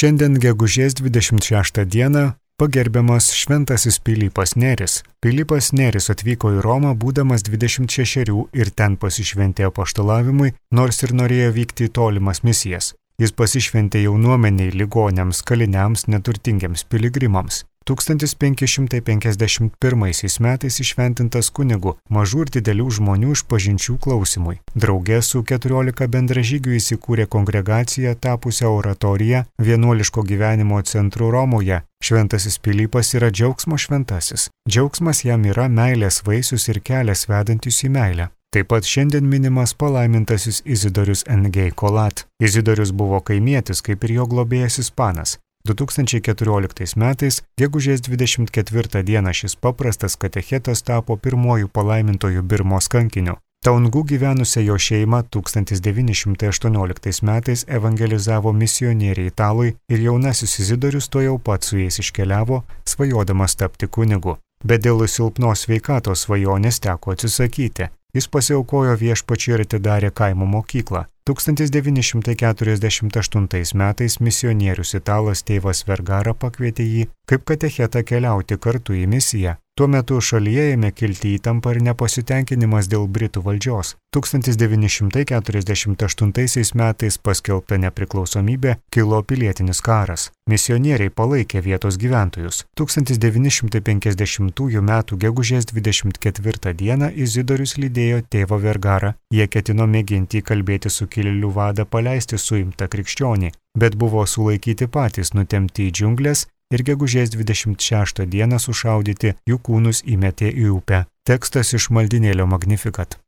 Šiandien gegužės 26 dieną pagerbiamas šventasis Pilypas Nėris. Pilypas Nėris atvyko į Romą būdamas 26 ir ten pasišventė apaštalavimui, nors ir norėjo vykti į tolimas misijas. Jis pasišventė jaunuomeniai, ligoniams, kaliniams, neturtingiems piligrimams. 1551 metais įšventintas kunigu mažų ir didelių žmonių išpažinčių klausimui. Drauge su 14 bendražygių įsikūrė kongregacija tapusią oratoriją vienuoliško gyvenimo centru Romoje. Šventasis Pilypas yra džiaugsmo šventasis. Džiaugsmas jam yra meilės vaisius ir kelias vedantis į meilę. Taip pat šiandien minimas palaimintasis Izidorius N.G. Kolat. Izidorius buvo kaimietis, kaip ir jo globėjas ispanas. 2014 metais, gegužės 24 dieną šis paprastas katechetas tapo pirmuoju palaimintoju Birmos kankiniu. Taungų gyvenusią jo šeimą 1918 metais evangelizavo misionieriai italai ir jaunasis Izidorius to jau pat su jais iškeliavo, svajodamas tapti kunigu. Bet dėl silpnos sveikatos svajonės teko atsisakyti. Jis pasiaukojo viešpačiui ir atidarė kaimo mokyklą. 1948 metais misionierius italas tėvas Vergara pakvietė jį kaip katechetą keliauti kartu į misiją. Tuo metu šalyje ėmė kilti įtampa ir nepasitenkinimas dėl Britų valdžios. 1948 metais paskelbta nepriklausomybė, kilo pilietinis karas. Misionieriai palaikė vietos gyventojus. 1950 m. gegužės 24 d. Izidorius lydėjo tėvą Vergarą. Jie ketino mėginti įkalbėti sukilėlių vadą paleisti suimtą krikščionį, bet buvo sulaikyti patys, nutemti į džiunglės ir gegužės 26 dieną sušaudyti, jų kūnus įmetė į upę. Tekstas iš maldynėlio Magnificat.